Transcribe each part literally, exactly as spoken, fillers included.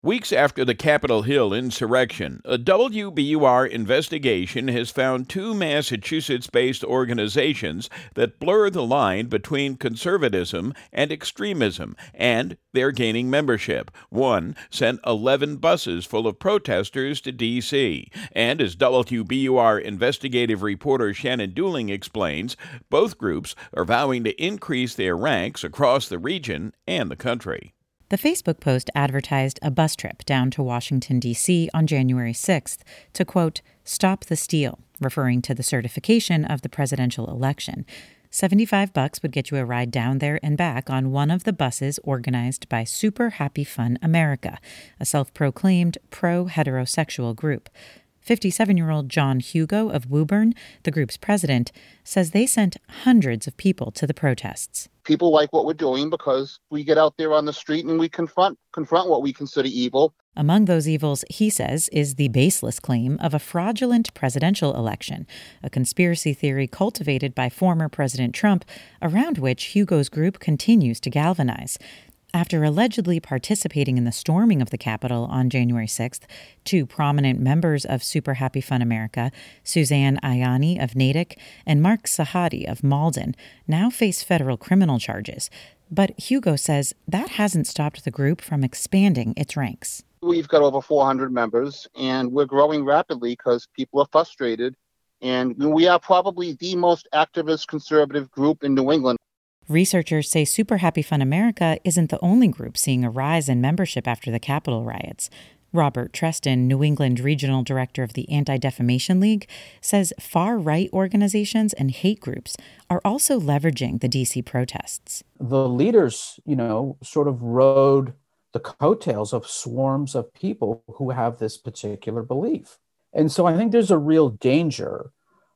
Weeks after the Capitol Hill insurrection, a W B U R investigation has found two Massachusetts-based organizations that blur the line between conservatism and extremism, and they're gaining membership. One sent eleven buses full of protesters to D C, and as W B U R investigative reporter Shannon Dooling explains, both groups are vowing to increase their ranks across the region and the country. The Facebook post advertised a bus trip down to Washington, D C on January sixth to, quote, stop the steal, referring to the certification of the presidential election. seventy-five bucks would get you a ride down there and back on one of the buses organized by Super Happy Fun America, a self-proclaimed pro-heterosexual group. fifty-seven-year-old John Hugo of Woburn, the group's president, says they sent hundreds of people to the protests. People like what we're doing because we get out there on the street and we confront confront what we consider evil. Among those evils, he says, is the baseless claim of a fraudulent presidential election, a conspiracy theory cultivated by former President Trump, around which Hugo's group continues to galvanize. After allegedly participating in the storming of the Capitol on January sixth, two prominent members of Super Happy Fun America, Suzanne Ayani of Natick and Mark Sahadi of Malden, now face federal criminal charges. But Hugo says that hasn't stopped the group from expanding its ranks. We've got over four hundred members, and we're growing rapidly because people are frustrated. And we are probably the most activist conservative group in New England. Researchers say Super Happy Fun America isn't the only group seeing a rise in membership after the Capitol riots. Robert Treston, New England Regional Director of the Anti-Defamation League, says far-right organizations and hate groups are also leveraging the D C protests. The leaders, you know, sort of rode the coattails of swarms of people who have this particular belief. And so I think there's a real danger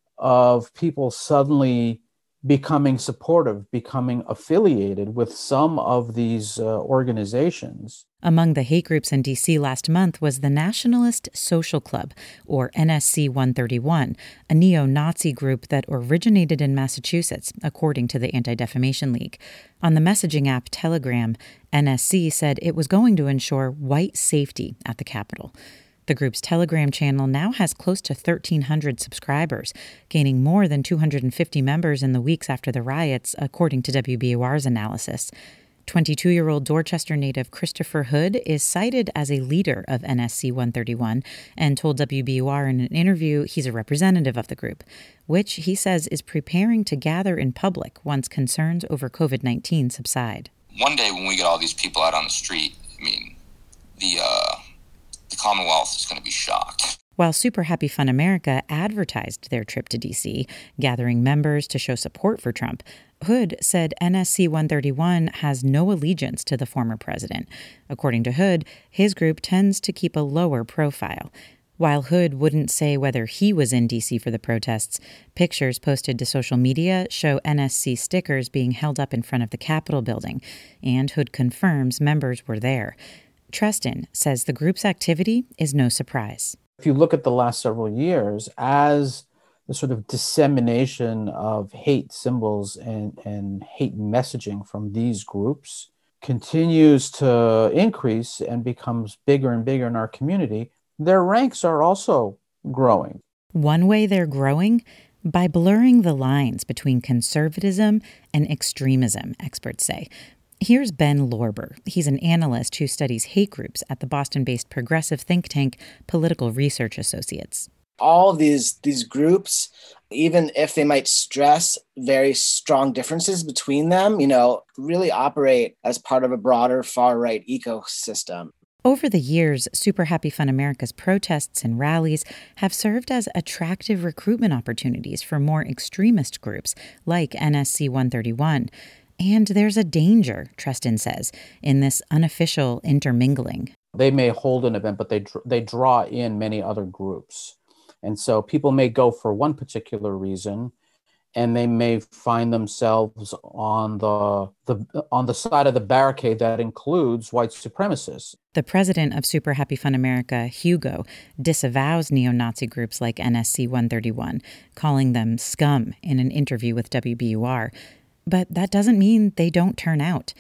of people suddenly becoming supportive, becoming affiliated with some of these uh, organizations. Among the hate groups in D C last month was the Nationalist Social Club, or N S C one thirty-one, a neo-Nazi group that originated in Massachusetts, according to the Anti-Defamation League. On the messaging app Telegram, N S C said it was going to ensure white safety at the Capitol. The group's Telegram channel now has close to thirteen hundred subscribers, gaining more than two hundred fifty members in the weeks after the riots, according to W B U R's analysis. twenty-two-year-old Dorchester native Christopher Hood is cited as a leader of N S C one thirty-one and told W B U R in an interview he's a representative of the group, which he says is preparing to gather in public once concerns over covid nineteen subside. One day when we get all these people out on the street, I mean, the, uh... the Commonwealth is going to be shocked. While Super Happy Fun America advertised their trip to D C, gathering members to show support for Trump, Hood said N S C one thirty-one has no allegiance to the former president. According to Hood, his group tends to keep a lower profile. While Hood wouldn't say whether he was in D C for the protests, pictures posted to social media show N S C stickers being held up in front of the Capitol building, and Hood confirms members were there. Treston says the group's activity is no surprise. If you look at the last several years, as the sort of dissemination of hate symbols and, and hate messaging from these groups continues to increase and becomes bigger and bigger in our community, their ranks are also growing. One way they're growing? By blurring the lines between conservatism and extremism, experts say. Here's Ben Lorber. He's an analyst who studies hate groups at the Boston-based progressive think tank Political Research Associates. All of these, these groups, even if they might stress very strong differences between them, you know, really operate as part of a broader far-right ecosystem. Over the years, Super Happy Fun America's protests and rallies have served as attractive recruitment opportunities for more extremist groups like N S C one thirty-one. And there's a danger, Treston says, in this unofficial intermingling. They may hold an event, but they dr- they draw in many other groups. And so people may go for one particular reason, and they may find themselves on the, the on the side of the barricade that includes white supremacists. The president of Super Happy Fun America, Hugo, disavows neo-Nazi groups like N S C one thirty-one, calling them scum in an interview with W B U R. But that doesn't mean they don't turn out.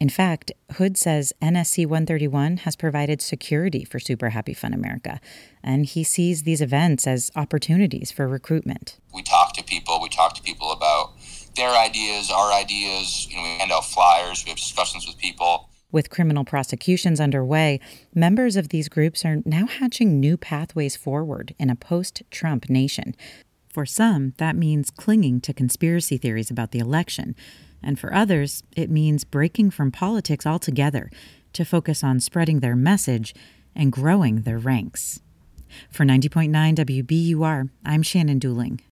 In fact, Hood says N S C one thirty-one has provided security for Super Happy Fun America, and he sees these events as opportunities for recruitment. We talk to people. We talk to people about their ideas, our ideas. You know, we hand out flyers. We have discussions with people. With criminal prosecutions underway, members of these groups are now hatching new pathways forward in a post-Trump nation. For some, that means clinging to conspiracy theories about the election. And for others, it means breaking from politics altogether to focus on spreading their message and growing their ranks. For ninety point nine W B U R, I'm Shannon Dooling.